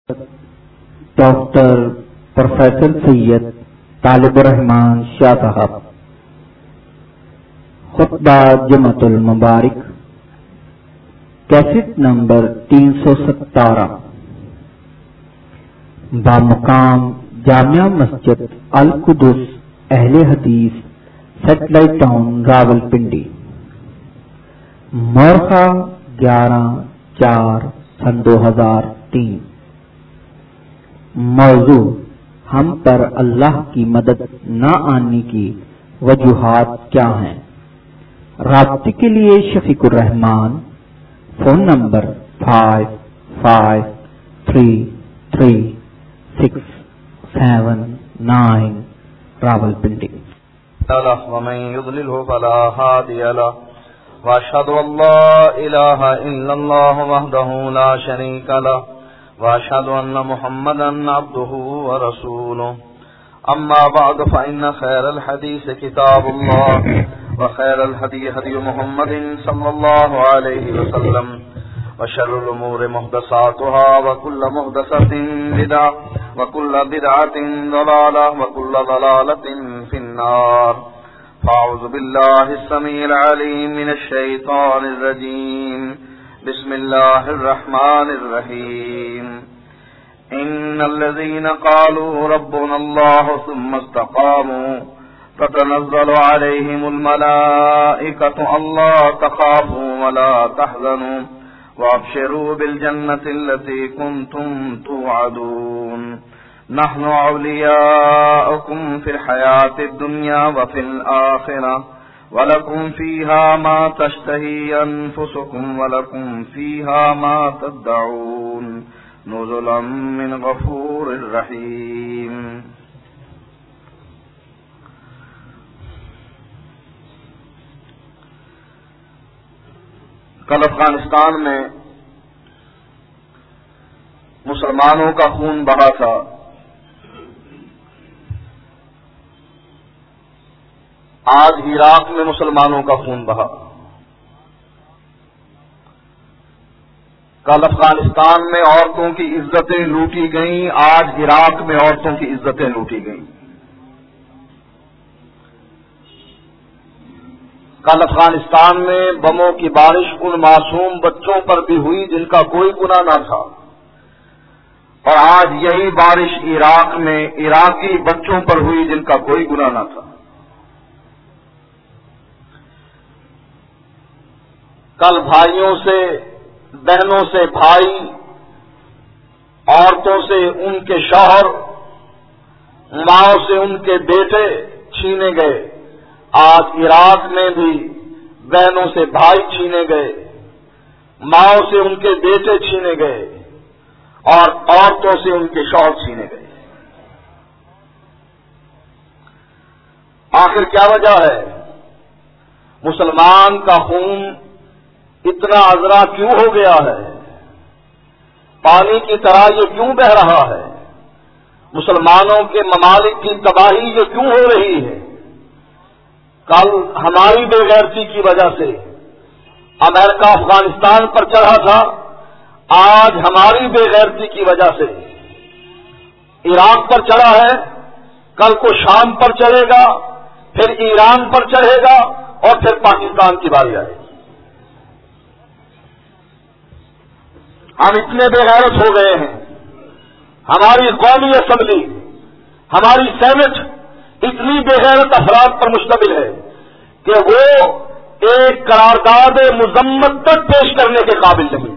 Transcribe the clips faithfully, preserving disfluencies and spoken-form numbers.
Doctor professor سید طالب الرحمان شاہ صاحب خطبہ جمعۃ المبارک کیسٹ نمبر تین سو ستارہ بامقام جامعہ مسجد القدس اہل حدیث سیٹلائٹ ٹاؤن راول پنڈی، مورخہ گیارہ چار سن دو ہزار تین۔ موضوع ہم پر اللہ کی مدد نہ آنے کی وجوہات کیا ہیں؟ رابطے کے لیے Shafiq ur Rahman, phone number five five three three six seven nine, Rawalpindi. ومن يضلله فلا هادي له واشهد ان لا اله الا الله وحده لا شريك له واشهد ان محمدا عبده ورسوله اما بعد فان خير الحديث كتاب الله وخير الهدي هدي محمد صلى الله عليه وسلم وشر الامور محدثاتها وكل محدثة بدعة وكل بدعة ضلالة وكل ضلالة في النار فاعوذ بالله السميع العليم من الشيطان الرجيم بسم الله الرحمن الرحيم إن الذين قالوا ربنا الله ثم استقاموا تتنزل عليهم الملائكة ألا تخافوا ولا تحزنوا وابشروا بالجنة التي كنتم توعدون نحن أولياؤكم في الحياة الدنيا وفي الآخرة ولكم فيها ما تشتهي أنفسكم ولكم فيها ما تدعون نزلا من غفور رحيم۔ کل افغانستان میں مسلمانوں کا خون بہا تھا، آج عراق میں مسلمانوں کا خون بہا۔ کل افغانستان میں عورتوں کی عزتیں لوٹی گئیں، آج عراق میں عورتوں کی عزتیں لوٹی گئیں۔ کل افغانستان میں بموں کی بارش ان معصوم بچوں پر بھی ہوئی جن کا کوئی گناہ نہ تھا، اور آج یہی بارش عراق میں عراقی بچوں پر ہوئی جن کا کوئی گناہ نہ تھا۔ کل بھائیوں سے، بہنوں سے بھائی، عورتوں سے ان کے شوہر، ماؤں سے ان کے بیٹے چھینے گئے، آج عراق میں بھی بہنوں سے بھائی چھینے گئے، ماؤں سے ان کے بیٹے چھینے گئے، اور عورتوں سے ان کے شوہر چھینے گئے۔ آخر کیا وجہ ہے؟ مسلمان کا خون اتنا عذرا کیوں ہو گیا ہے؟ پانی کی طرح یہ کیوں بہ رہا ہے؟ مسلمانوں کے ممالک کی تباہی یہ کیوں ہو رہی ہے؟ کل ہماری بے غیرتی کی وجہ سے امریکہ افغانستان پر چڑھا تھا، آج ہماری بے غیرتی کی وجہ سے عراق پر چڑھا ہے، کل کو شام پر چڑھے گا، پھر ایران پر چڑھے گا، اور پھر پاکستان کی باری آئے گی۔ ہم اتنے بے غیرت ہو گئے ہیں، ہماری قومی اسمبلی، ہماری سینٹ اتنی بے غیرت افراد پر مشتمل ہے کہ وہ ایک قرارداد مذمت تک پیش کرنے کے قابل نہیں۔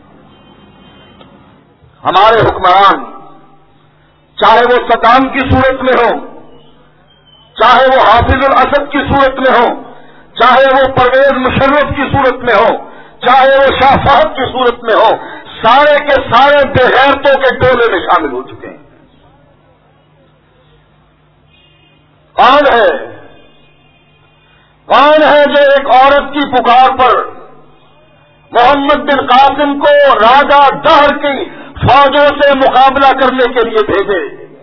ہمارے حکمران، چاہے وہ صدام کی صورت میں ہوں، چاہے وہ حافظ الاسد کی صورت میں ہوں، چاہے وہ پرویز مشرف کی صورت میں ہوں، چاہے وہ شاہ فہد کی صورت میں ہوں، سارے کے سارے بے غیرتوں کے ٹولے میں شامل ہو چکے ہیں۔ کون ہے کون ہے جو ایک عورت کی پکار پر محمد بن قاسم کو راجہ دہر کی فوجوں سے مقابلہ کرنے کے لیے بھیجے؟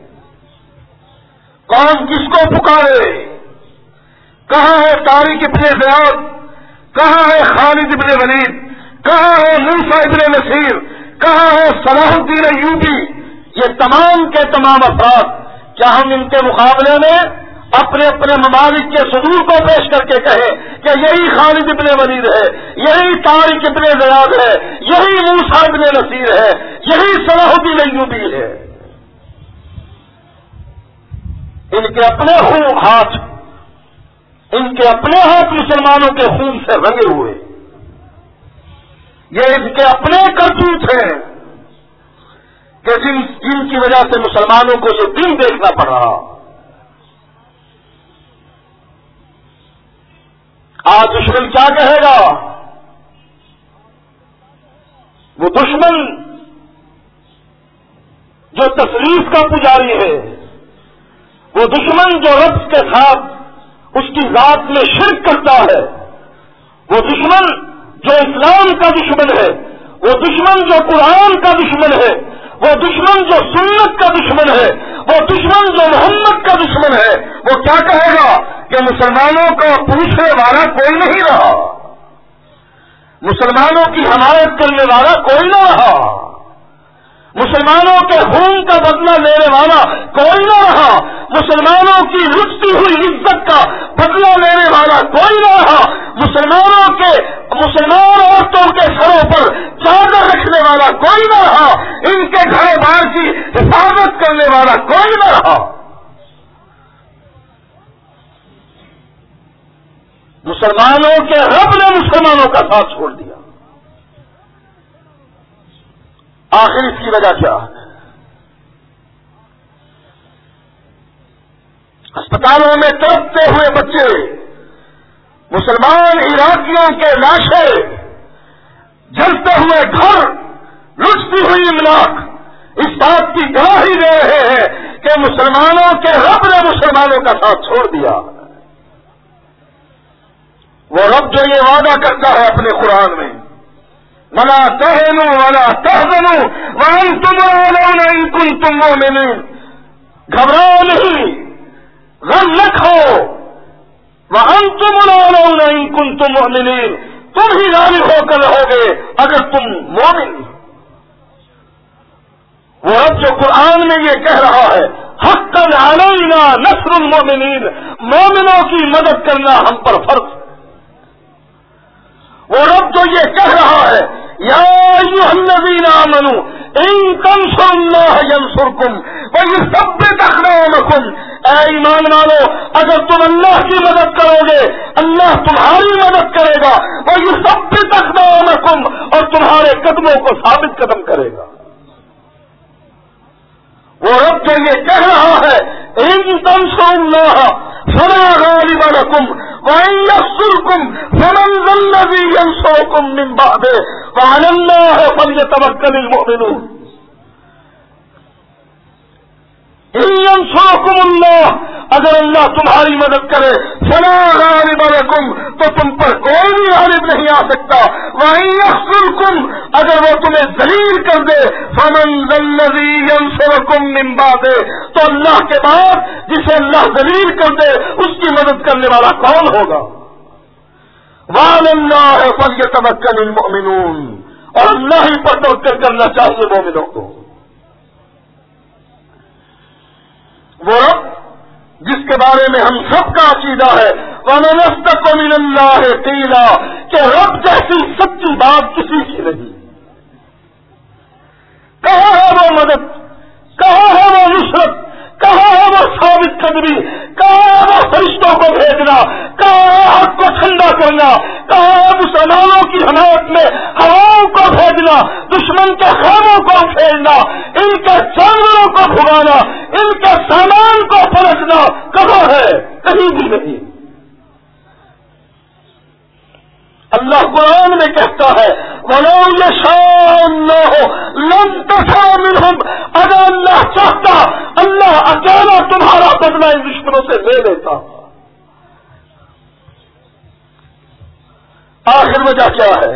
کون کس کو پکارے؟ کہاں ہے طارق ابن زیاد؟ کہاں ہے خالد ابن ولید؟ کہاں ہے موسیٰ ابن نصیر؟ کہاں ہے صلاح الدین ایوبی؟ یہ تمام کے تمام افراد، کیا ہم ان کے مقابلے میں اپنے اپنے ممالک کے صدور کو پیش کر کے کہیں کہ یہی خالد ابن ولید ہے، یہی طارق ابن زیاد ہے، یہی موسیٰ ابن نصیر ہے، یہی صلاح الدین ایوبی ہے؟ ان کے اپنے خون ہاتھ ان کے اپنے ہاتھ مسلمانوں کے خون سے رنگے ہوئے، یہ ان کے اپنے کرتوت ہیں کہ جن جن کی وجہ سے مسلمانوں کو یہ دن دیکھنا پڑ رہا۔ آج دشمن کیا کہے گا؟ وہ دشمن جو تصریف کا پجاری ہے، وہ دشمن جو رب کے ساتھ اس کی ذات میں شرک کرتا ہے، وہ دشمن جو اسلام کا دشمن ہے، وہ دشمن جو قرآن کا دشمن ہے، وہ دشمن جو سنت کا دشمن ہے، وہ دشمن جو محمد کا دشمن ہے، وہ کیا کہے گا کہ مسلمانوں کو پوچھنے والا کوئی نہیں رہا، مسلمانوں کی حمایت کرنے والا کوئی نہ رہا، مسلمانوں کے خون کا بدلہ لینے والا کوئی نہ رہا، مسلمانوں کی لٹتی ہوئی عزت کا بدلہ لینے والا کوئی نہ رہا، مسلمانوں کے مسلمان عورتوں کے سروں پر چادر رکھنے والا کوئی نہ رہا، ان کے گھر بار کی حفاظت کرنے والا کوئی نہ رہا۔ مسلمانوں کے رب نے مسلمانوں کا ساتھ چھوڑ دیا۔ آخر اس کی وجہ کیا ہے؟ اسپتالوں میں تڑپتے ہوئے بچے، مسلمان عراقیوں کے لاشیں، جلتے ہوئے گھر، لٹتی ہوئی املاک اس بات کی گواہی دے رہے ہیں کہ مسلمانوں کے رب نے مسلمانوں کا ساتھ چھوڑ دیا۔ وہ رب جو یہ وعدہ کرتا ہے اپنے قرآن میں، وَلَا تَهِنُوا وَلَا تَحْزَنُوا وَأَنْتُمُ الْأَعْلَوْنَ إِن كُنتُم مُّؤْمِنِينَ، گھبراؤ نہیں، غم نہ کھاؤ، وَأَنْتُمُ الْأَعْلَوْنَ إِن كُنتُم مُّؤْمِنِينَ، تم ہی غالب ہو کر رہو گے اگر تم مومن۔ وہ رب جو قرآن میں یہ کہہ رہا ہے، حقاً علینا نصر المؤمنین، مومنوں کی مدد کرنا ہم پر فرض ہے۔ وہ رب جو یہ کہہ رہا ہے، یا ایھا الذین آمنوا ان تنصروا اللہ ینصرکم ویثبت اقدامکم، اے ایمان والو اگر تم اللہ کی مدد کرو گے اللہ تمہاری مدد کرے گا، ویثبت اقدامکم، اور تمہارے قدموں کو ثابت قدم کرے گا۔ وہ رب جو یہ کہہ رہا ہے، ان تنصروا اللہ فلا غالب لکم وَإِن يَخْذُلْكُمْ فَمَنْ ذَا الَّذِي يَنصُرُكُم مِّن بَعْدِهِ وَعَلَى اللَّهِ فَلْيَتَوَكَّلِ الْمُؤْمِنُونَ۔ إِن يَنصُرْكُمُ اللَّهُ، اگر اللہ تمہاری مدد کرے، فَلَا غَالِبَ لَكُمْ، تو تم پر کوئی بھی غالب نہیں آ سکتا، وَإِن يَخْذُلْكُمْ، اگر وہ تمہیں ذلیل کر دے، فَمَنْ ذَا الَّذِي يَنصُرُكُم مِّن بَعْدِهِ، تو اللہ کے بعد جسے اللہ ذلیل کر دے اس کی مدد کرنے والا کون ہوگا؟ وَعَلَى اللَّهِ فَلْيَتَوَكَّلِ الْمُؤْمِنُونَ، اور اللہ ہی پر توکل کرنا چاہیے مومنوں کو۔ وہ رب جس کے بارے میں ہم سب کا عقیدہ ہے، وَمَنْ أَصْدَقُ مِنَ اللَّهِ قِيلًا، کہ رب جیسی سچی بات کسی کی نہیں۔ کہاں ہے وہ مدد، کہاں ہے وہ نصرت، کہاں ہے وہ ثابت قدمی، کہاں ہے وہ فرشتوں کو بھیجنا، کہاں ہے حق کو ٹھنڈا کرنا، کہاں ہے مسلمانوں کی حمایت میں ہواؤں کو بھیجنا، دشمن کے خیموں کو پھیرنا، ان کے جانوروں کو بھگانا، ان کے سامان کو پلٹنا، کہاں ہے؟ کہیں بھی نہیں۔ اللہ قرآن میں کہتا ہے، وَلَوْ يَشَاءُ اللَّهُ لَانتَصَرَ مِنْهُمْ، اگر اللہ چاہتا اللہ اکیلا تمہارا بدلہ ان دشمنوں سے لے لیتا۔ آخر وجہ کیا ہے؟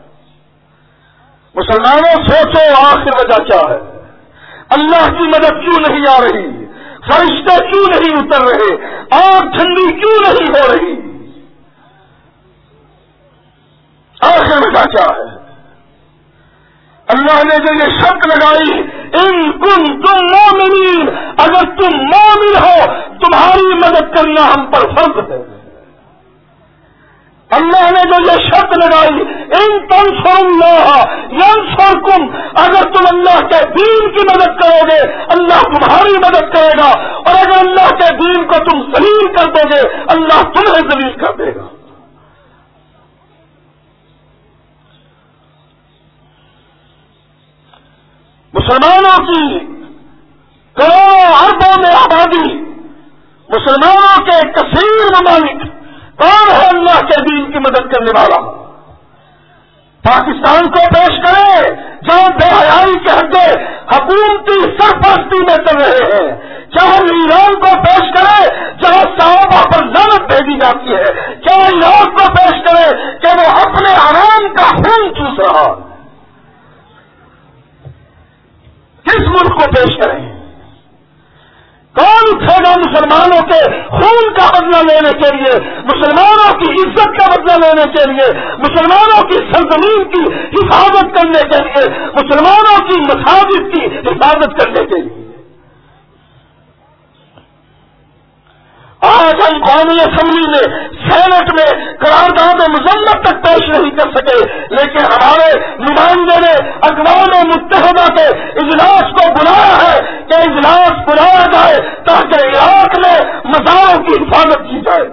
مسلمانوں سوچو آخر وجہ کیا ہے؟ اللہ کی مدد کیوں نہیں آ رہی؟ فرشتے کیوں نہیں اتر رہے؟ آگ ٹھنڈی کیوں نہیں ہو رہی؟ آخر وجہ کیا ہے؟ اللہ نے جو یہ شرط لگائی ان کنتم مومنین، اگر تم مومن ہو تمہاری مدد کرنا ہم پر فرض ہے۔ اللہ نے جو یہ شرط لگائی ان تنصروا اللہ ینصرکم، اگر تم اللہ کے دین کی مدد کرو گے اللہ تمہاری مدد کرے گا، اور اگر اللہ کے دین کو تم ذلیل کر دو گے اللہ تمہیں ذلیل کر دے گا۔ مسلمانوں کی کروڑوں اربوں میں آبادی، مسلمانوں کے کثیر ممالک، کون ہے اللہ کے دین کی مدد کرنے والا؟ پاکستان کو پیش کرے جہاں بے حیائی کے حدے حکومتی سرپرستی میں چل رہے ہیں، چاہے ایران کو پیش کرے جہاں صحابہ پر لعنت بھیجی جاتی ہے، چاہے عراق کو پیش کرے کہ وہ اپنے حرام کا خون چوس رہا ہے، کس ملک کو پیش کریں؟ کون اٹھے گا مسلمانوں کے خون کا بدلہ لینے کے لیے، مسلمانوں کی عزت کا بدلہ لینے کے لیے، مسلمانوں کی سرزمین کی حفاظت کرنے کے لیے، مسلمانوں کی مساجد کی حفاظت کرنے کے لیے؟ آج ہم قومی اسمبلی میں، سینٹ میں قرارداد مذمت تک پیش نہیں کر سکے، لیکن ہمارے نمائندے نے اقوام متحدہ کے اجلاس کو بلایا ہے کہ اجلاس بلایا جائے تاکہ عراق میں مزاروں کی حفاظت کی جائے۔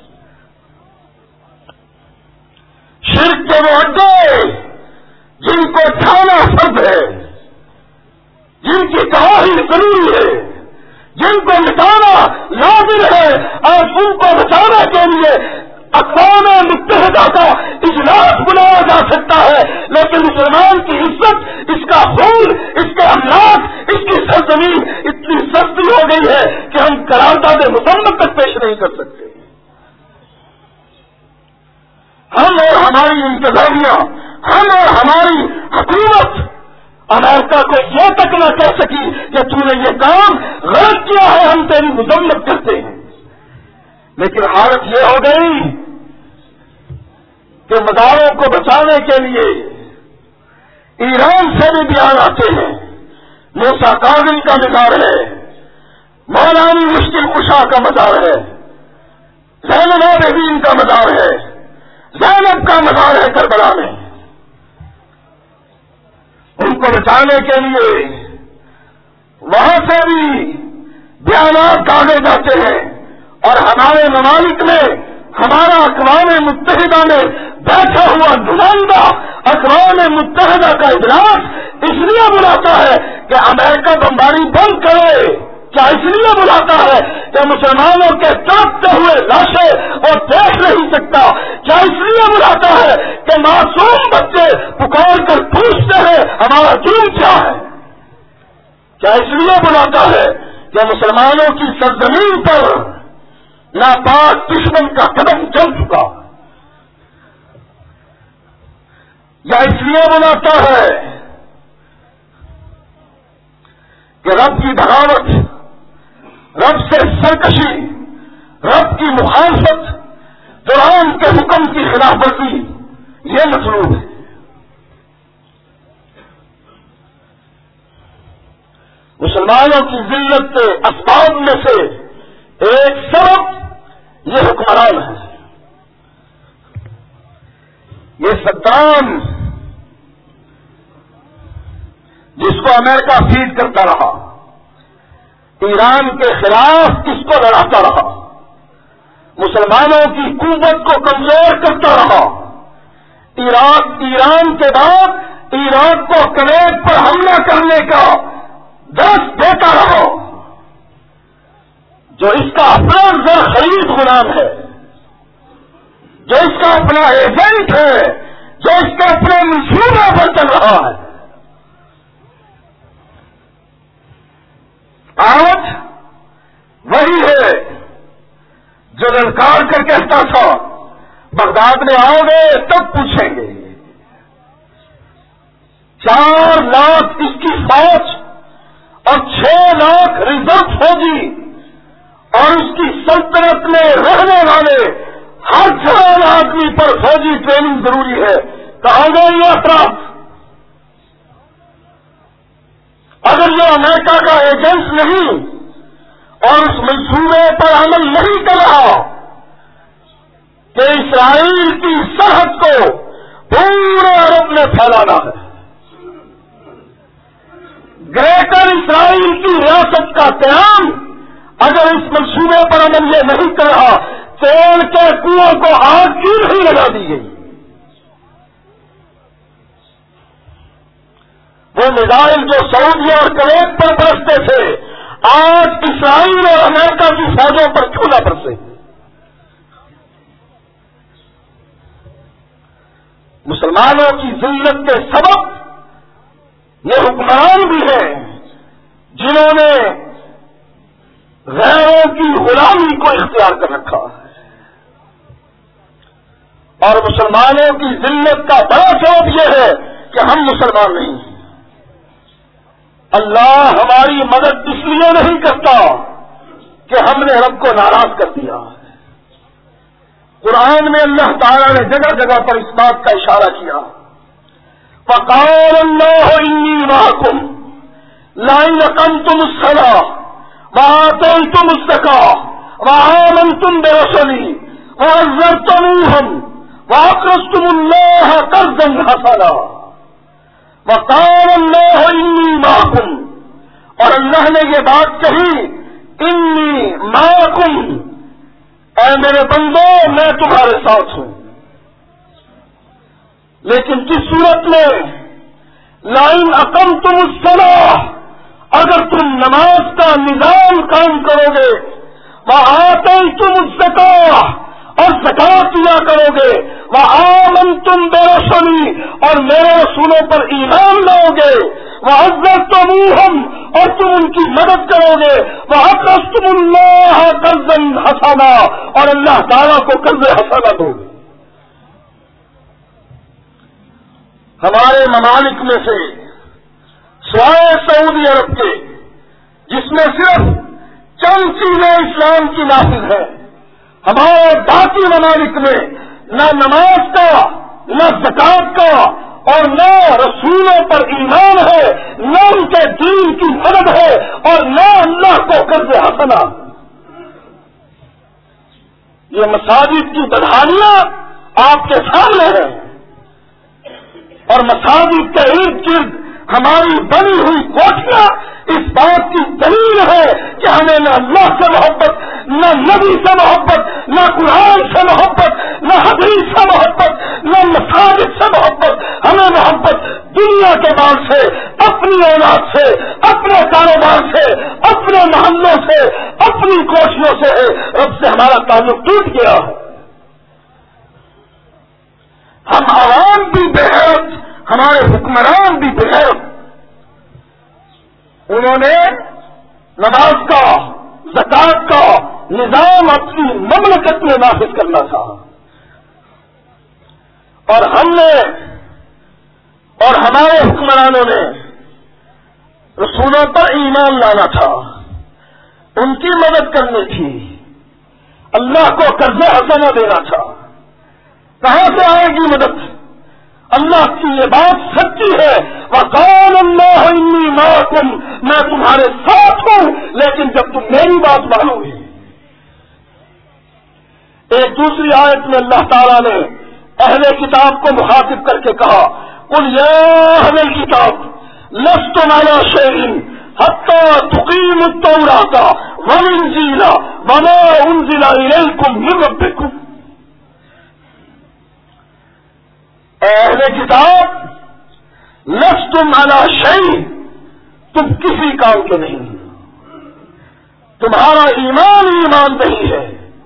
شرک کے وہ اڈے جن کو ٹھانا فرض ہے، جن کی گواہی ضروری ہے، جن کو مٹانا لازم ہے، اور ان کو بچانے کے لیے اقوام متحدہ کا اجلاس بلایا جا سکتا ہے، لیکن مسلمان کی عزت، اس کا خون، اس کے املاک، اس کی سرزمین اتنی سستی ہو گئی ہے کہ ہم قرارداد مذمت تک پیش نہیں کر سکتے۔ ہم اور ہماری انتظامیہ، ہم اور ہماری حکومت امریکہ کو یہ تک نہ کہہ سکی کہ تو نے یہ کام غلط کیا ہے، ہم تیری مذمت کرتے ہیں۔ لیکن حالت یہ ہو گئی کہ مزاروں کو بچانے کے لیے ایران سے بھی بیان آتے ہیں۔ موسیٰ کاظم کا مزار ہے، مولانا مشکل کشا کا مزار ہے، زینب العابدین کا مزار ہے، زینب کا مزار ہے کربلا میں۔ ان کو بچانے کے لیے وہاں سے بھی بیانات ڈالے جاتے ہیں، اور ہمارے ممالک میں ہمارا اقوام متحدہ میں بیٹھا ہوا نمائندہ اقوام متحدہ کا اجلاس اس لیے بلاتا ہے کہ امریکہ بمباری بند کرے، کیا اس لیے بلاتا ہے کہ مسلمانوں کے تڑپتے ہوئے لاشیں وہ دیکھ نہیں سکتا؟ کیا اس لیے بلاتا ہے کہ معصوم بچے پکار کر پوچھتے ہیں ہمارا جرم کیا ہے؟ کیا اس لیے بلاتا ہے کہ مسلمانوں کی سرزمین پر ناپاک دشمن کا قدم چل چکا؟ یا اس لیے بلاتا ہے کہ رب کی بغاوت، رب سے سرکشی، رب کی مخالفت، قرآن کے حکم کی خلاف ورزی یہ مطلوب ہے؟ مسلمانوں کی ذلت کے اسباب میں سے ایک سبب یہ حکمران ہے۔ یہ صدام جس کو امریکہ فیڈ کرتا رہا، ایران کے خلاف کس کو لڑاتا رہا، مسلمانوں کی قوت کو کمزور کرتا رہا، عراق ایران کے بعد عراق کو کویت پر حملہ کرنے کا دست دیتا رہا، جو اس کا اپنا زر خرید غلام ہے، جو اس کا اپنا ایجنٹ ہے، جو اس کے اپنے منصوبہ پر چل رہا ہے، آج وہی ہے جو للکار کر کہتا تھا بغداد میں آؤ گے تب پوچھیں گے۔ چار لاکھ اس کی فوج اور چھ لاکھ ریزرو فوجی اور اس کی سلطنت میں رہنے والے ہر جوان آدمی پر فوجی ٹریننگ ضروری ہے۔ کہاں گئے یہ افراد؟ اگر یہ امریکہ کا ایجنٹ نہیں اور اس منصوبے پر عمل نہیں کر رہا کہ اسرائیل کی سرحد کو پورے عرب میں پھیلانا ہے، گریٹر اسرائیل کی ریاست کا قیام، اگر اس منصوبے پر عمل یہ نہیں کر رہا، تیل کے کنویں کو آگ کیوں نہیں لگا دی گئی؟ وہ میزائل جو سعودی اور کویت پر برستے تھے آج اسرائیل اور امریکہ کی فوجوں پر کیوں نہ برسے؟ مسلمانوں کی ذلت کے سبب یہ حکمران بھی ہیں جنہوں نے غیروں کی غلامی کو اختیار کر رکھا ہے، اور مسلمانوں کی ذلت کا بڑا سبب یہ ہے کہ ہم مسلمان نہیں ہیں۔ اللہ ہماری مدد اس لیے نہیں کرتا کہ ہم نے رب کو ناراض کر دیا۔ قرآن میں اللہ تعالیٰ نے جگہ جگہ پر اس بات کا اشارہ کیا، فَقَالَ اللَّهُ إِنِّي مَعَكُمْ لَئِنْ أَقَمْتُمُ الصَّلَاةَ وَآتَيْتُمُ الزَّكَاةَ وَآمَنْتُمْ بِرُسُلِي وَعَزَّرْتُمُوهُمْ وَأَقْرَضْتُمُ اللَّهَ قَرْضًا حَسَنًا وَقَالَ اللَّهُ إِنِّي مَعَكُمْ، اور اللہ نے یہ بات کہی إِنِّي مَعَكُمْ، اے میرے بندو میں تمہارے ساتھ ہوں، لیکن کس صورت میں؟ لَئِنْ أَقَمْتُمُ الصَّلَاةَ، اگر تم نماز کا نظام قائم کرو گے، وَآتَيْتُمُ الزَّكَاةَ، اور زکات دیا کرو گے، وَآمَنْتُمْ بِرُسُلِي، اور میرے رسولوں پر ایمان لاؤ گے، وَعَزَّرْتُمُوهُمْ، اور تم ان کی مدد کرو گے، وَأَقْرَضْتُمُ اللَّهَ قَرْضًا حَسَنًا، اور اللہ تعالیٰ کو قرض حسنہ دو گے۔ ہمارے ممالک میں سے سوائے سعودی عرب کے، جس میں صرف چند چیزیں اسلام کی نافذ ہیں، ہمارے باقی ممالک میں نہ نماز کا، نہ زکات کا، اور نہ رسولوں پر ایمان ہے، نہ ان کے دین کی مدد ہے، اور نہ اللہ کو قرض حسنہ۔ یہ مساجد کی بدحالیاں آپ کے سامنے ہیں، اور مساجد کے ارد گرد ہماری بنی ہوئی کوٹیاں اس بات کی دلیل ہے کہ ہمیں نہ اللہ سے محبت، نہ نبی سے محبت، نہ قرآن سے محبت، نہ حدیث سے محبت، نہ مساجد سے محبت، ہمیں محبت دنیا کے مال سے، اپنی اولاد سے، اپنے کاروبار سے، اپنے محلوں سے، اپنی کوششوں سے ہے۔ رب سے ہمارا تعلق ٹوٹ گیا ہے، ہم عوام بھی بے غیرت، ہمارے حکمران بھی بے غیرت۔ انہوں نے نماز کا، زکات کا نظام اپنی مملکت میں نافذ کرنا تھا، اور ہم نے اور ہمارے حکمرانوں نے رسولوں پر ایمان لانا تھا، ان کی مدد کرنی تھی، اللہ کو قرض حسنہ دینا تھا۔ کہاں سے آئے گی مدد؟ اللہ کی یہ بات سچی ہے، وَقَالَ اللَّهُ إِنِّي مَعَكُمْ، میں تمہارے ساتھ ہوں، لیکن جب تم میری بات مانو گے۔ ایک دوسری آیت میں اللہ تعالیٰ نے اہل کتاب کو مخاطب کر کے کہا، قُلْ يَا أَهْلَ الْكِتَابِ لَسْتُمْ عَلَىٰ شَيْءٍ حَتَّىٰ تُقِيمُوا التَّوْرَاةَ وَالْإِنْجِيلَ وَمَا أُنزِلَ إِلَيْكُمْ مِنْ رَبِّكُمْ۔ اے اہل کتاب، لستم علی شیء، تم کسی کام کے نہیں، تمہارا ایمان ایمان نہیں ہے،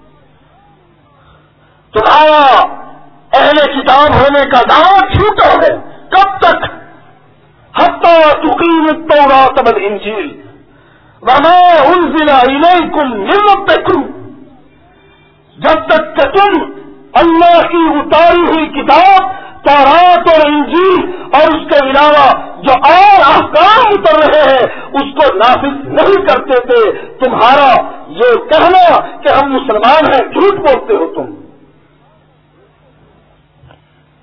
تمہارا اہل کتاب ہونے کا دعویٰ چھوٹا ہے۔ کب تک؟ حتی تقیموا التوراۃ والانجیل وما انزل الیکم من ربکم، جب تک کہ تم اللہ کی اتاری ہوئی کتاب تورات اور انجیل اور اس کے علاوہ جو اور احکام اتر رہے ہیں اس کو نافذ نہیں کرتے تھے۔ تمہارا یہ کہنا کہ ہم مسلمان ہیں جھوٹ بولتے ہو تم۔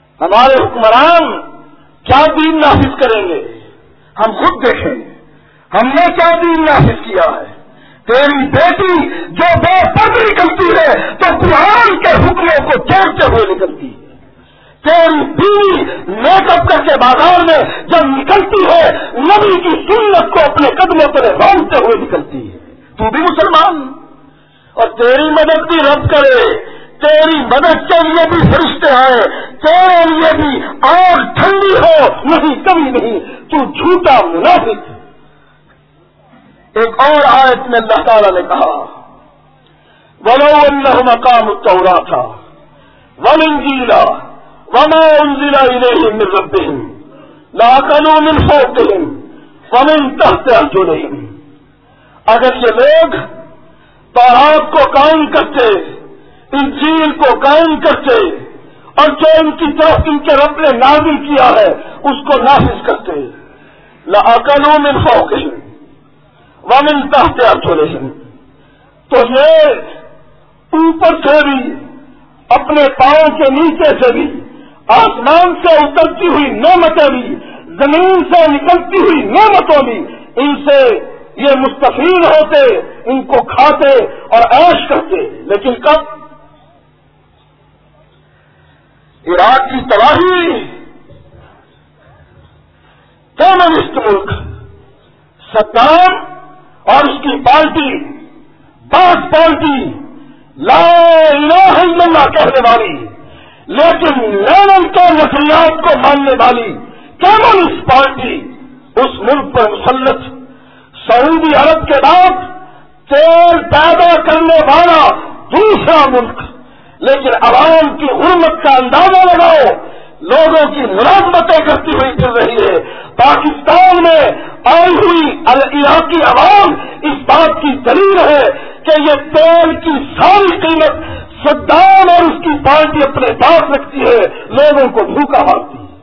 ہمارے حکمران کیا دین نافذ کریں گے؟ ہم خود دیکھیں، ہم نے کیا دین نافذ کیا ہے؟ تیری بیٹی جو بے پردہ نکلتی ہے تو قرآن کے حکموں کو توڑتے ہوئے نکلتی ہے. تیری بیوی میک اپ کر کے بازار میں جب نکلتی ہے نبی کی سنت کو اپنے قدموں پر رونتے ہوئے نکلتی ہے. تو بھی مسلمان، اور تیری مدد بھی رب کرے، تیری مدد کے لیے بھی فرشتے آئے، تیرے لیے بھی آگ ٹھنڈی ہو، نہیں کبھی نہیں، تو جھوٹا منافق. ایک اور آیت میں اللہ تعالیٰ نے کہا وَلَوْ أَنَّهُمْ أَقَامُوا التَّوْرَاةَ وَالْإِنْجِيلَ وَمَا أُنزِلَ إِلَيْهِمْ مِنْ رَبِّهِمْ لَأَكَلُوا مِنْ فَوْقِهِمْ وَمِنْ تَحْتِ أَرْجُلِهِمْ. اگر یہ لوگ تورات کو قائم کرتے، انجیل کو قائم کرتے، اور جو ان کی طرف ان کے رب نے نازل کیا ہے اس کو نافذ کرتے، لَأَكَلُوا مِنْ فَوْقِهِمْ وَمِنْ تَحْتِ أَرْجُلِهِمْ، تو یہ اوپر سے بھی اپنے پاؤں کے نیچے سے بھی، آسمان سے اترتی ہوئی نعمتیں بھی، زمین سے نکلتی ہوئی نعمتوں بھی، ان سے یہ مستفید ہوتے، ان کو کھاتے اور عیش کرتے. لیکن کب؟ عراق کی تباہی، کمیونسٹ ملک صدام اور اس کی پارٹی باس پارٹی لا الہ الا اللہ کہنے والی لیکن لینن کے نظریات کو ماننے والی کمیونسٹ پارٹی اس ملک پر مسلط. سعودی عرب کے بعد تیل پیدا کرنے والا دوسرا ملک، لیکن عوام کی حرمت کا اندازہ لگاؤ، لوگوں کی ملازمتیں کرتی ہوئی پھر رہی ہے. پاکستان میں آئی ہوئی عراقی عوام اس بات کی دلیل ہے کہ یہ تیل کی ساری قیمت صدام اور اس کی پارٹی اپنے پاس رکھتی ہے، لوگوں کو بھوکا مارتی ہے.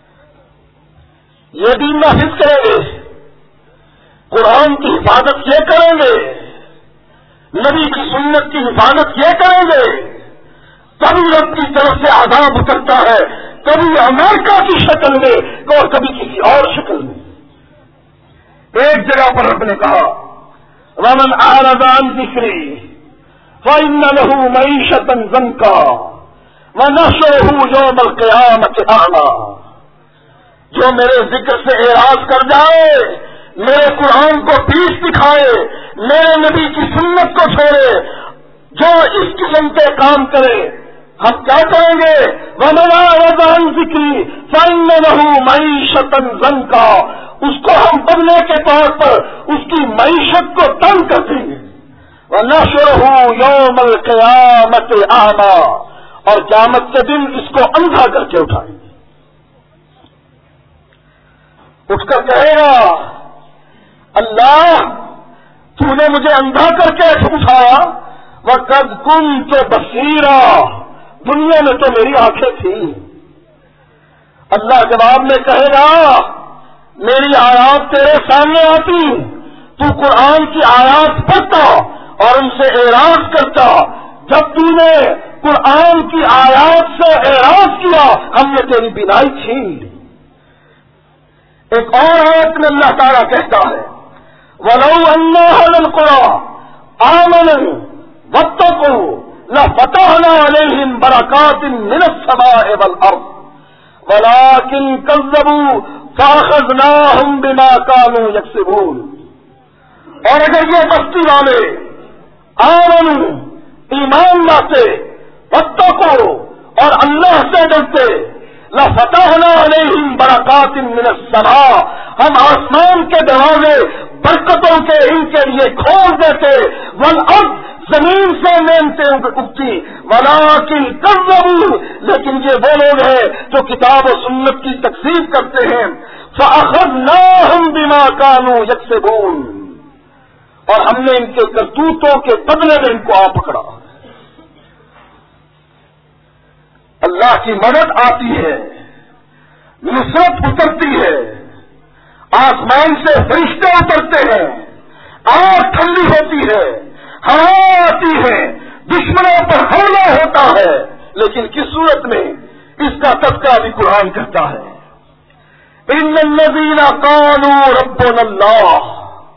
یہ دین نافذ کریں گے، قرآن کی حفاظت یہ کریں گے، نبی کی سنت کی حفاظت یہ کریں گے، کبھی رب کی طرف سے عذاب اترتا ہے، کبھی امریکہ کی شکل میں اور کبھی کسی اور شکل میں. ایک جگہ پر رب نے کہا وَمَنْ أَعْرَضَ عَنْ ذِكْرِي فَإِنَّ لَهُ مَعِيشَةً ضَنكًا وَنَحْشُرُهُ يَوْمَ الْقِيَامَةِ أَعْمَى. جو میرے ذکر سے اعراض کر جائے، میرے قرآن کو پیش دکھائے، میرے نبی کی سنت کو چھوڑے، جو اس قسم کے کام کرے، ہم کیا کریں گے؟ وَمَنْ أَعْرَضَ عَنْ ذِكْرِي فَإِنَّ لَهُ مَعِيشَةً ضَنكًا. اس کو ہم بدلے کے طور پر اس کی معیشت کو تنگ کر دیں گے. وَنَحْشُرُهُ يَوْمَ الْقِيَامَةِ أَعْمَى، اور قیامت کے دن اس کو اندھا کر کے اٹھائیں گے. اٹھ کر کہے گا اللہ تو نے مجھے اندھا کر کے اٹھایا، وَقَدْ كُنْتُ بَصِيرًا، دنیا میں تو میری آنکھیں تھیں. اللہ جواب میں کہے گا میری آیات تیرے سامنے آتی، تو قرآن کی آیات پڑھتا اور ان سے اعراض کرتا. جب تو نے قرآن کی آیات سے اعراض کیا ہم نے تیری بینائی چھین لی. ایک اور آیت میں اللہ تعالیٰ کہتا ہے وَلَوْ أَنَّ أَهْلَ الْقُرَىٰ آمَنُوا وَاتَّقُوا لَفَتَحْنَا عَلَيْهِمْ بَرَكَاتٍ مِّنَ السَّمَاءِ وَالْأَرْضِ وَلَٰكِن كَذَّبُوا فَأَخَذْنَاهُمْ بِمَا كَانُوا يَكْسِبُونَ. اور اگر یہ بستی والے آمنوا ایمان لاتے، واتقوا اور اللہ سے ڈرتے، لَفَتَحْنَا عَلَيْهِمْ بَرَكَاتٍ مِّنَ السَّمَاءِ، ہم آسمان کے دروازے برکتوں کے ان کے لیے کھول دیتے، وَالْأَرْضِ زمین سے نعمتیں اگتی، وَلَٰكِن كَذَّبُوا لیکن یہ وہ لوگ ہیں جو کتاب و سنت کی تکذیب کرتے ہیں. فَأَخَذْنَاهُمْ بِمَا كَانُوا يَكْسِبُونَ اور ہم نے ان کے کرتوتوں کے بدلے میں ان کو آ پکڑا. اللہ کی مدد آتی ہے، نصرت اترتی ہے، آسمان سے فرشتے اترتے ہیں، آگ ٹھنڈی ہوتی ہے، ہوا آتی ہے، دشمنوں پر حملہ ہوتا ہے، لیکن کس صورت میں؟ اس کا تذکرہ بھی قرآن کرتا ہے. ان الذین قالوا ربنا اللہ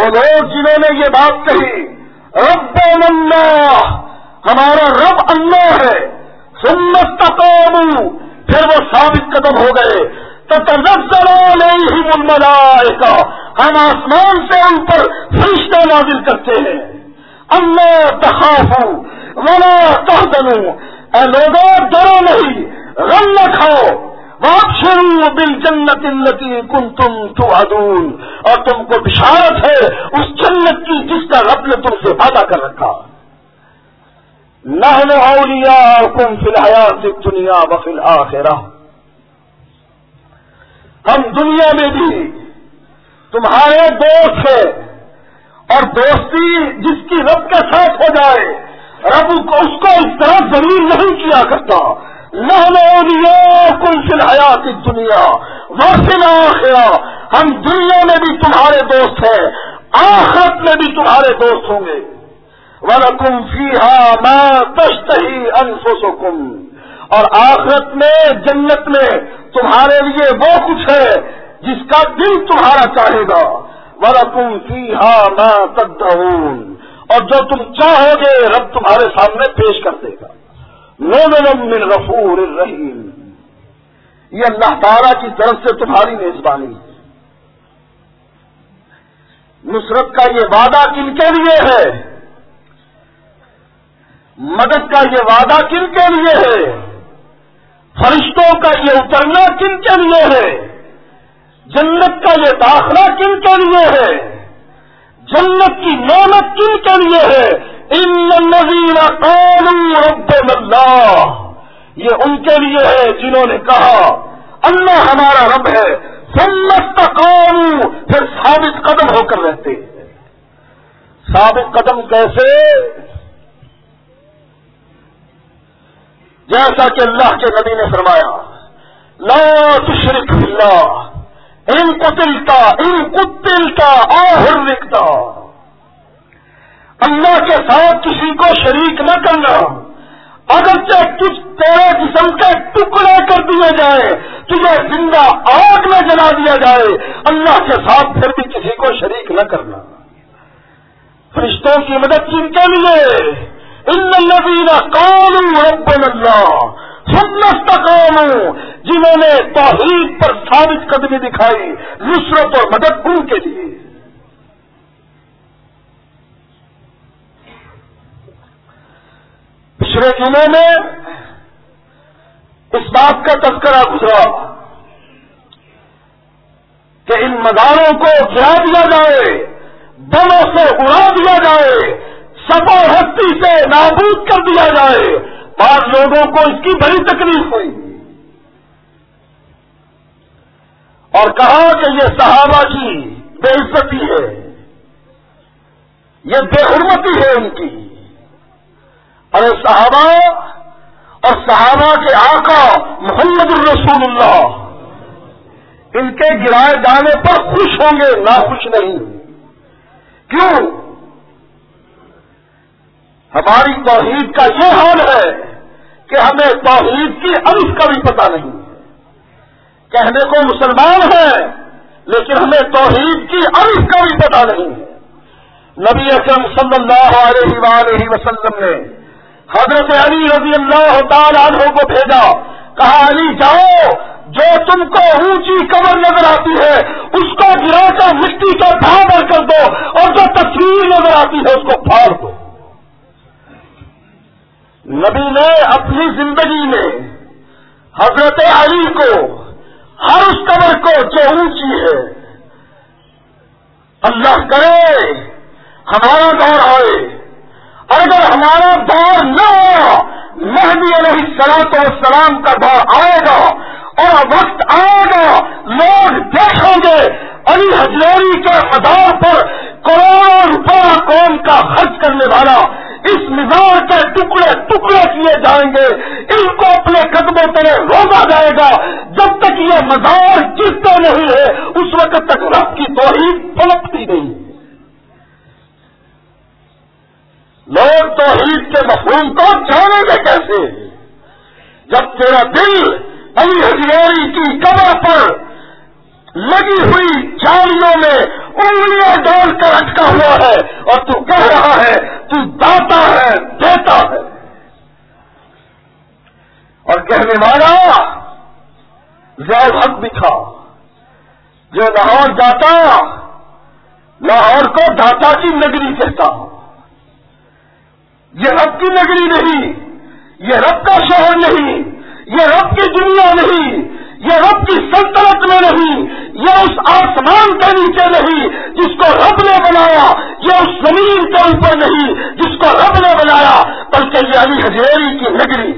وہ لوگ جنہوں نے یہ بات کہی ربنا اللہ، ہمارا رب اللہ ہے، ثم استقاموا، پھر وہ ثابت قدم ہو گئے، تتنزل علیہم الملائکہ، ہم آسمان سے ان پر فرشتے نازل کرتے ہیں، اللہ تخافوا ولا تحزنوا، اے لوگوں ڈرو نہیں، غم نہ کھاؤ، وابشروا بالجنت التي كنتم توعدون، اور تم کو بشارت ہے اس جنت کی جس کا رب نے تم سے وعدہ کر رکھا۔ نحن اولیاؤکم فی الحیات الدنیا وفی الآخرہ، ہم دنیا میں بھی تمہارے دوست ہیں، اور دوستی جس کی رب کے ساتھ ہو جائے رب کو اس کو اس طرح ذلیل نہیں کیا کرتا۔ نحن اولیاؤکم فی الحیات الدنیا وفی الآخرہ، ہم دنیا میں بھی تمہارے دوست ہیں، آخرت میں بھی تمہارے دوست ہوں گے۔ وَلَكُمْ فِيهَا مَا تَشْتَهِي أَنفُسُكُمْ، اور آخرت میں جنت میں تمہارے لیے وہ کچھ ہے جس کا دل تمہارا چاہے گا۔ وَلَكُمْ فِيهَا مَا تَدَّعُونَ، اور جو تم چاہو گے رب تمہارے سامنے پیش کر دے گا۔ نُزُلٌ مِّن غَفُورٍ رَحِيمٍ، یہ اللہ تعالیٰ کی طرف سے تمہاری میزبانی ہے۔ نصرت کا یہ وعدہ کن کے لیے ہے؟ مدد کا یہ وعدہ کن کے لیے ہے؟ فرشتوں کا یہ اترنا کن کے لیے ہے؟ جنت کا یہ داخلہ کن کے لیے ہے؟ جنت کی نعمت کن کے لیے ہے؟ ان الذین قالوا ربنا اللہ، یہ ان کے لیے ہے جنہوں نے کہا اللہ ہمارا رب ہے، ثم استقاموا، پھر ثابت قدم ہو کر رہتے ہیں۔ ثابت قدم کیسے؟ جیسا کہ اللہ کے نبی نے فرمایا لا تشرک باللہ ان قتلت ان قتلت او حرقت، اللہ کے ساتھ کسی کو شریک نہ کرنا، اگرچہ تجھ تیرے جسم کے ٹکڑے کر دیے جائے، تجھے زندہ آگ میں جلا دیا جائے، اللہ کے ساتھ پھر بھی کسی کو شریک نہ کرنا۔ فرشتوں کی مدد کن کے لیے؟ ان الذین قالوا ربنا اللہ ثم استقاموا، جنہوں نے توحید پر ثابت قدمی دکھائی، نصرت اور مدد ان کے لیے۔ پچھلے دنوں میں اس بات کا تذکرہ گزرا کہ ان مزاروں کو گرا دیا جائے، بموں سے اڑا دیا جائے، سب و ہستی سے نابود کر دیا جائے۔ بعض لوگوں کو اس کی بڑی تکلیف ہوئی اور کہا کہ یہ صحابہ کی بے عزتی ہے، یہ بے حرمتی ہے ان کی۔ ارے صحابہ اور صحابہ کے آقا محمد الرسول اللہ ان کے گرائے جانے پر خوش ہوں گے، ناخوش نہیں۔ کیوں؟ ہماری توحید کا یہ حال ہے کہ ہمیں توحید کی الف کا بھی پتہ نہیں، کہنے کو مسلمان ہیں لیکن ہمیں توحید کی الف کا بھی پتہ نہیں۔ نبی اکرم صلی اللہ علیہ وآلہ وسلم نے حضرت علی رضی اللہ تعالی عنہ کو بھیجا، کہا علی جاؤ، جو تم کو اونچی قبر نظر آتی ہے اس کو گرا کر مٹی کا ڈھانپ کر دو، اور جو تصویر نظر آتی ہے اس کو پھاڑ دو۔ نبی نے اپنی زندگی میں حضرت علی کو، ہر اس قبر کو جو اونچی ہے، اللہ کرے ہمارا دور آئے، اور اگر ہمارا دور نہ ہو، مہدی علیہ الصلوۃ والسلام کا دور آئے گا اور وقت آئے گا، لوگ دیکھیں گے علی حجویری کے مزار پر کروڑوں روپے قوم کا خرچ کرنے والا اس مزار کے ٹکڑے ٹکڑے کیے جائیں گے، ان کو اپنے قدموں تلے روکا جائے گا۔ جب تک یہ مزار گرتا نہیں ہے اس وقت تک رب کی توحید پلٹتی نہیں۔ لوگ توحید کے مفہوم کو جانیں گے کیسے جب تیرا دل علی حجویری کی قبر پر لگی ہوئی جالیوں میں انگلیاں ڈال کر اٹکا ہوا ہے اور تو کہہ رہا ہے تو داتا ہے، دیتا ہے. اور کہنے والا ضیاء الحق بھی تھا جو لاہور جاتا، لاہور کو داتا کی نگری کہتا. یہ رب کی نگری نہیں، یہ رب کا شہر نہیں، یہ رب کی دنیا نہیں، یہ رب کی سلطنت میں نہیں، یہ اس آسمان کے نیچے نہیں جس کو رب نے بنایا، یہ اس زمین کے اوپر نہیں جس کو رب نے بنایا، بلکہ یہ علی حجیری کی نگری.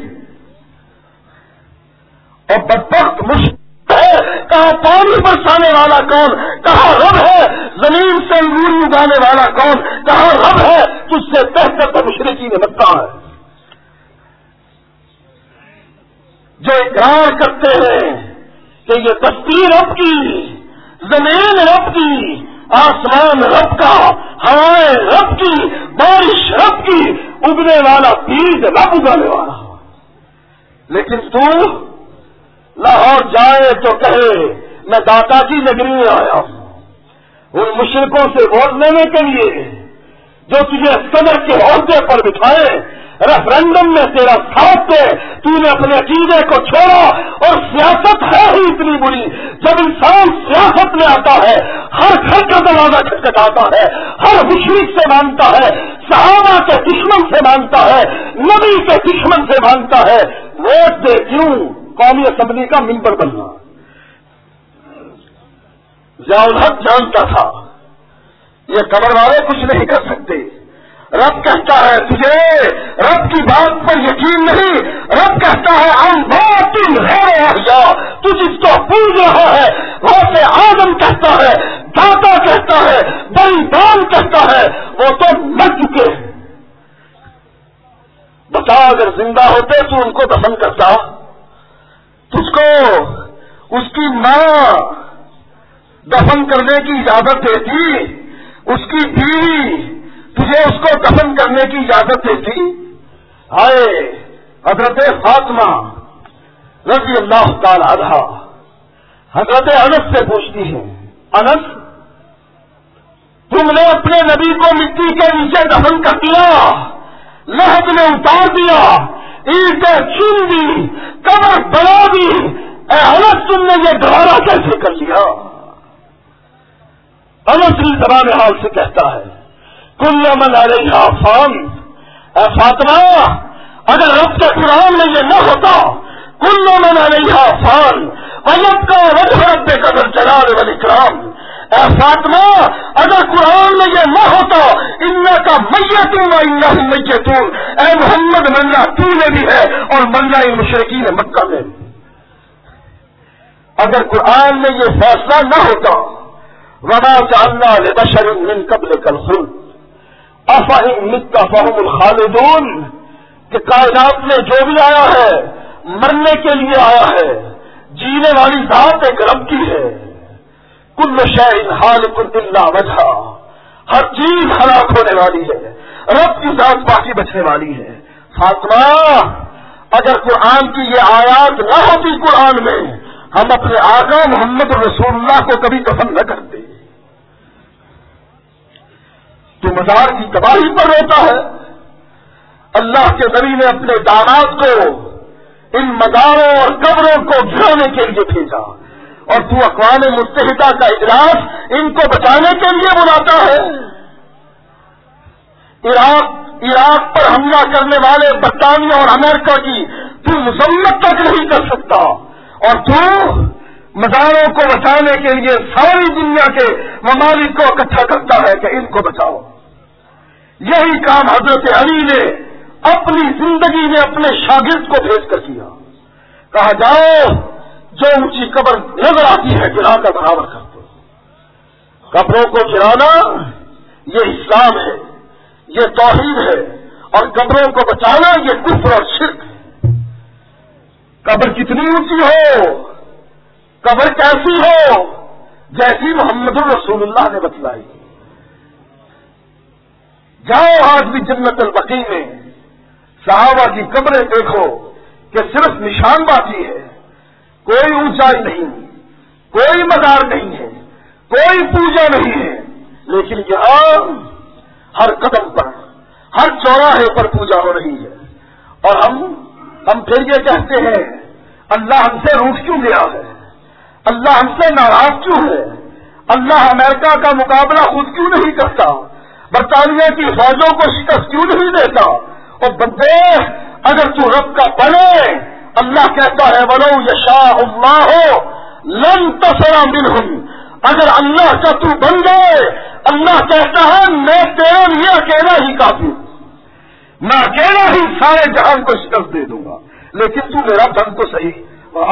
اور بدبخت مشکل ہے، کہاں پانی برسانے والا کون، کہاں رب ہے زمین سے انگور اگانے والا کون، کہاں رب ہے تجھ سے بہتر تو مشرقین مکہ ہے جو اقرار کرتے ہیں کہ یہ بستی رب کی، زمین رب کی، آسمان رب کا، ہوائیں رب کی، بارش رب کی، اگنے والا بیج رب اگانے والا. لیکن تو لاہور جائے تو کہے میں داتا کی نگری میں آیا ہوں. ان مشرکوں سے ووٹ لینے کے لیے جو تجھے صدر کے عہدے پر بٹھائے، ریفرنڈم میں تیرا ساتھ دے، تو نے اپنے عقیدے کو چھوڑا. اور سیاست ہے ہی اتنی بری، جب انسان سیاست میں آتا ہے ہر گھر کا دروازہ کھٹکھٹاتا ہے، ہر مشرک سے مانگتا ہے، صحابہ کے دشمن سے مانگتا ہے، نبی کے دشمن سے مانگتا ہے. ووٹ دے کیوں؟ قومی اسمبلی کا ممبر بننا. ضیاء الحق جانتا تھا یہ قبر والے کچھ نہیں کر سکتے. رب کہتا ہے تجھے رب کی بات پر یقین نہیں، رب کہتا ہے ہم بات غیر احیا، تو جس کو پوج رہا ہے وہ سے آدم کہتا ہے، داتا کہتا ہے، بلیدان کہتا ہے، وہ تو مر چکے ہیں. بتا اگر زندہ ہوتے تو ان کو دفن کرتا، تجھ کو اس کی ماں دفن کرنے کی اجازت دیتی، اس کی بیوی تجھے اس کو دفن کرنے کی اجازت دیتی. آئے حضرت فاطمہ رضی اللہ تعالی عنہا حضرت انس سے پوچھتی ہیں، انس تم نے اپنے نبی کو مٹی کے نیچے دفن کر دیا، لحد میں اتار دیا، اینٹیں چن دی، قبر بنا دی، اے انس تم نے یہ دوبارہ کیسے کر لیا؟ انس زبان حال سے کہتا ہے کل من علیہا فان. اے فاطمہ اگر رب کے قرآن میں یہ نہ ہوتا، کل من علیہا فان ویبقی وجہ ربک ذو الجلال والاکرام. اے فاطمہ اگر قرآن میں یہ نہ ہوتا انک میت و انہم میتون، اے محمد مرنا تو نے بھی ہے اور مرنا ان مشرکین مکہ میں. اگر قرآن میں یہ فیصلہ نہ ہوتا وما جعلنا لبشر من قبلک الخلد افإن مت فهم الخالدون، کہ کائنات میں جو بھی آیا ہے مرنے کے لیے آیا ہے، جینے والی ذات ایک رب کی ہے. کل شیء ہالک الا وجہہ، ہر چیز ہلاک ہونے والی ہے، رب کی ذات باقی بچنے والی ہے. فاطمہ اگر قرآن کی یہ آیات نہ ہوتی قرآن میں، ہم اپنے آقا محمد رسول اللہ کو کبھی دفن نہ کرتے. تو مزار کی تباہی پر روتا ہے. اللہ کے نبی نے اپنے داماد کو ان مزاروں اور قبروں کو گرانے کے لیے بھیجا، اور تو اقوام متحدہ کا اجلاس ان کو بچانے کے لیے بلاتا ہے. عراق عراق پر حملہ کرنے والے برطانیہ اور امریکہ کی تو مذمت تک نہیں کر سکتا، اور تو مزاروں کو بچانے کے لیے ساری دنیا کے ممالک کو اکٹھا کرتا ہے کہ ان کو بچاؤ. یہی کام حضرت علی نے اپنی زندگی میں اپنے شاگرد کو بھیج کر کیا. کہا جاؤ جو اونچی قبر نظر آتی ہے گرا کر برابر کر دو. قبروں کو گرانا یہ اسلام ہے، یہ توحید ہے، اور قبروں کو بچانا یہ کفر اور شرک ہے. قبر کتنی اونچی ہو، قبر کیسی ہو، جیسی محمد رسول اللہ نے بتلائی. جاؤ آج بھی جنت البقیع میں صحابہ کی قبریں دیکھو کہ صرف نشان باقی ہے، کوئی اونچائی نہیں، کوئی مزار نہیں ہے، کوئی پوجا نہیں ہے، لیکن یہاں ہر قدم پر، ہر چوراہے پر پوجا ہو رہی ہے، اور ہم ہم پھر یہ کہتے ہیں اللہ ہم سے روٹھ کیوں گیا ہے، اللہ ہم سے ناراض کیوں ہے، اللہ امریکہ کا مقابلہ خود کیوں نہیں کرتا، برطانیہ کی فوجوں کو شکست کیوں نہیں دیتا؟ اور بندے اگر تو رب کا بنے، اللہ کہتا ہے وَلَوْ يَشَاءُ اللَّهُ لَن تَصِرَ مِنْهُمْ، اگر اللہ کا تو بن گئے، اللہ کہتا ہے میں تیرے لیے اکیلا ہی کافی ہوں، میں اکیلا ہی سارے جہان کو شکست دے دوں گا، لیکن تو میرا بن تو صحیح۔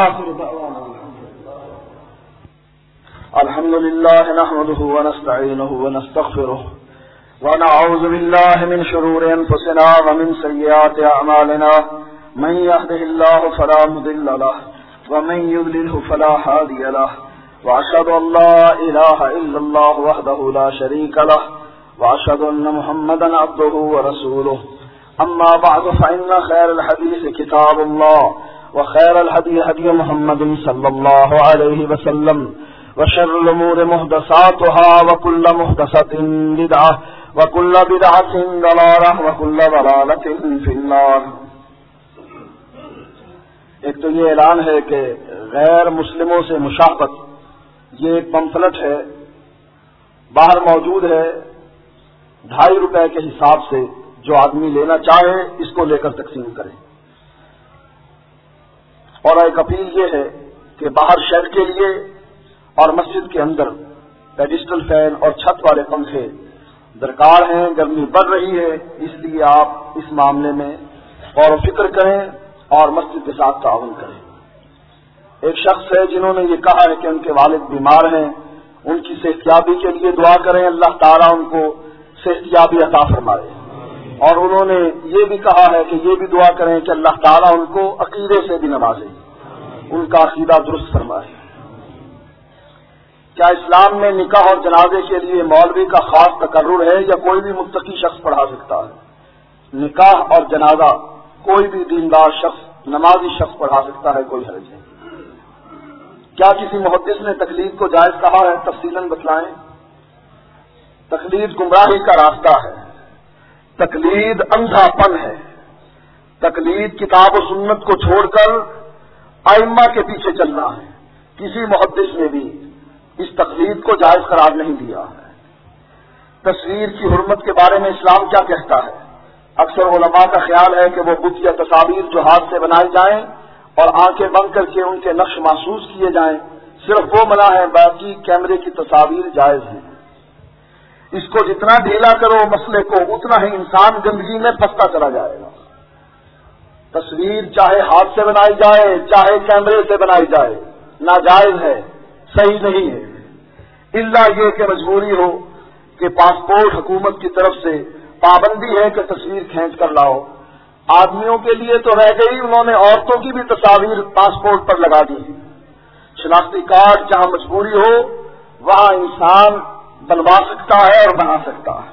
الحمد للہ نحمده ونستعینه ونستغفره ونعوذ باللہ من شرور انفسنا ومن سیئات اعمالنا، من يهده الله فلا مضل له ومن يضلله فلا هادي له، واشهد ان لا اله الا الله وحده لا شريك له، واشهد ان محمدا عبده ورسوله، اما بعد فان خير الحديث كتاب الله، وخير الهدي هدي محمد صلى الله عليه وسلم، وشر الامور محدثاتها وكل محدثة بدعة وكل بدعة ضلالة وكل ضلالة في النار۔ ایک تو یہ اعلان ہے کہ غیر مسلموں سے مشاقت، یہ ایک پمفلٹ ہے، باہر موجود ہے، ڈھائی روپے کے حساب سے جو آدمی لینا چاہے اس کو لے کر تقسیم کرے۔ اور ایک اپیل یہ ہے کہ باہر شیڈ کے لیے اور مسجد کے اندر پیڈسٹل فین اور چھت والے پنکھے درکار ہیں، گرمی بڑھ رہی ہے، اس لیے آپ اس معاملے میں غور و فکر کریں اور مسجد کے ساتھ تعاون کریں۔ ایک شخص ہے جنہوں نے یہ کہا ہے کہ ان کے والد بیمار ہیں، ان کی صحتیابی کے لیے دعا کریں، اللہ تعالیٰ ان کو صحتیابی عطا فرمائے، اور انہوں نے یہ بھی کہا ہے کہ یہ بھی دعا کریں کہ اللہ تعالیٰ ان کو عقیدے سے بھی نوازے، ان کا عقیدہ درست فرمائے۔ کیا اسلام میں نکاح اور جنازے کے لیے مولوی کا خاص تقرر ہے یا کوئی بھی متقی شخص پڑھا سکتا ہے؟ نکاح اور جنازہ کوئی بھی دیندار شخص، نمازی شخص پڑھا سکتا ہے، کوئی حرج نہیں۔ کیا کسی محدث نے تقلید کو جائز کہا ہے؟ تفصیلاً بتلائیں۔ تقلید گمراہی کا راستہ ہے، تقلید اندھا پن ہے، تقلید کتاب و سنت کو چھوڑ کر ائمہ کے پیچھے چلنا ہے۔ کسی محدث نے بھی اس تقلید کو جائز قرار نہیں دیا ہے۔ تصویر کی حرمت کے بارے میں اسلام کیا کہتا ہے؟ اکثر علماء کا خیال ہے کہ وہ بت یا تصاویر جو ہاتھ سے بنائی جائیں اور آنکھیں بند کر کے ان کے نقش محسوس کیے جائیں، صرف وہ منع ہے، باقی کیمرے کی تصاویر جائز ہیں۔ اس کو جتنا ڈھیلا کرو مسئلے کو، اتنا ہی انسان گندگی میں پھنستا چلا جائے گا۔ تصویر چاہے ہاتھ سے بنائی جائے چاہے کیمرے سے بنائی جائے ناجائز ہے، صحیح نہیں ہے، الا یہ کہ مجبوری ہو کہ پاسپورٹ حکومت کی طرف سے پابندی ہے کہ تصویر کھینچ کر لاؤ۔ آدمیوں کے لیے تو رہ گئی، انہوں نے عورتوں کی بھی تصاویر پاسپورٹ پر لگا دی۔ شناختی کارڈ جہاں مجبوری ہو وہاں انسان بنوا سکتا ہے اور بنا سکتا ہے۔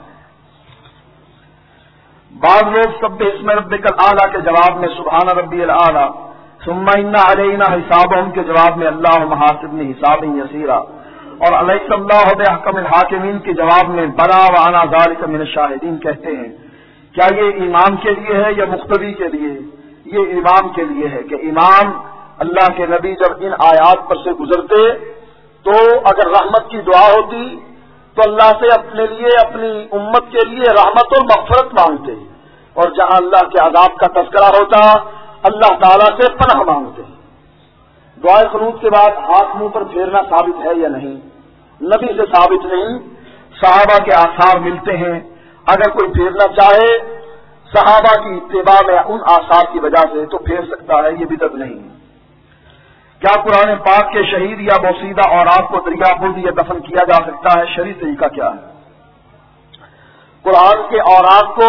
بعض لوگ سبح اسم ربک الاعلی کے جواب میں سبحان ربی الاعلی ثم ان علینا حسابهم کے جواب میں اللہم حاسبنی حسابا یسیرا، اور الیس اللہ بأحکم الحاکمین کے جواب میں بلا وانا ذلک من الشاہدین کہتے ہیں۔ کیا یہ امام کے لیے ہے یا مقتدی کے لیے؟ یہ امام کے لیے ہے کہ امام اللہ کے نبی جب ان آیات پر سے گزرتے تو اگر رحمت کی دعا ہوتی تو اللہ سے اپنے لیے اپنی امت کے لیے رحمت اور مغفرت مانگتے، اور جہاں اللہ کے عذاب کا تذکرہ ہوتا اللہ تعالیٰ سے پناہ مانگتے۔ دعائے قنوت کے بعد ہاتھ منہ پر پھیرنا ثابت ہے یا نہیں؟ نبی سے ثابت نہیں، صحابہ کے آثار ملتے ہیں، اگر کوئی پھیرنا چاہے صحابہ کی اتباع میں ان آثار کی وجہ سے تو پھیر سکتا ہے، یہ بدعت نہیں۔ کیا قرآن پاک کے شہید یا بوسیدہ اوراد کو دریا برد یا دفن کیا جا سکتا ہے؟ شرعی طریقہ کیا ہے؟ قرآن کے اوراد کو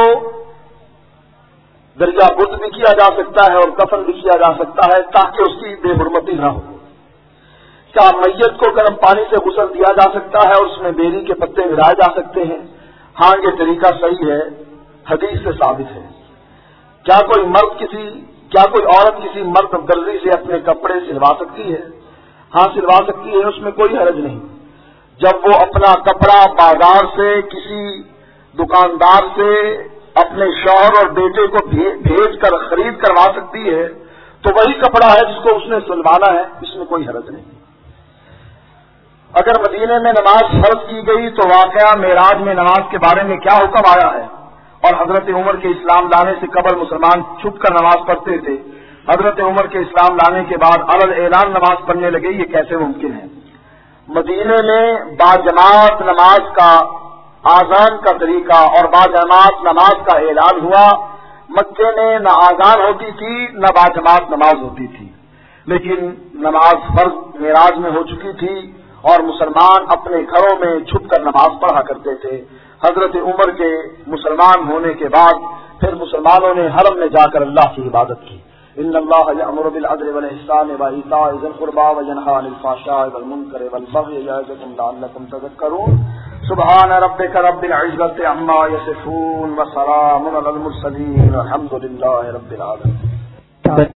دریا برد بھی کیا جا سکتا ہے اور دفن بھی کیا جا سکتا ہے تاکہ اس کی بے حرمتی نہ ہو۔ کیا میت کو گرم پانی سے غسل دیا جا سکتا ہے اور اس میں بیری کے پتے ملائے جا سکتے ہیں؟ ہاں، یہ طریقہ صحیح ہے، حدیث سے ثابت ہے۔ کیا کوئی مرد کسی کیا کوئی عورت کسی مرد درزی سے اپنے کپڑے سلوا سکتی ہے؟ ہاں سلوا سکتی ہے، اس میں کوئی حرج نہیں۔ جب وہ اپنا کپڑا بازار سے کسی دکاندار سے اپنے شوہر اور بیٹے کو بھیج کر خرید کروا سکتی ہے تو وہی کپڑا ہے جس کو اس نے سلوانا ہے، اس میں کوئی حرج نہیں۔ اگر مدینے میں نماز فرض کی گئی تو واقعہ معراج میں نماز کے بارے میں کیا حکم آیا ہے؟ اور حضرت عمر کے اسلام لانے سے قبل مسلمان چھپ کر نماز پڑھتے تھے، حضرت عمر کے اسلام لانے کے بعد علل اعلان نماز پڑھنے لگے، یہ کیسے ممکن ہے؟ مدینے میں باجماعت نماز کا آذان کا طریقہ اور باجماعت نماز کا اعلان ہوا۔ مکے میں نہ آذان ہوتی تھی نہ باجماعت نماز ہوتی تھی، لیکن نماز فرض معراج میں ہو چکی تھی اور مسلمان اپنے گھروں میں چھپ کر نماز پڑھا کرتے تھے۔ حضرت عمر کے مسلمان ہونے کے بعد پھر مسلمانوں نے حرم میں جا کر اللہ کی عبادت کی۔ ان اللہ یأمر بالعدل والإحسان وإیتاء ذی القربى وینہی عن الفحشاء والمنکر والبغی یعظکم لعلکم تذکرون۔ سبحان ربک رب العزۃ عما یصفون وسلام علی المرسلین والحمد للہ رب العالمین۔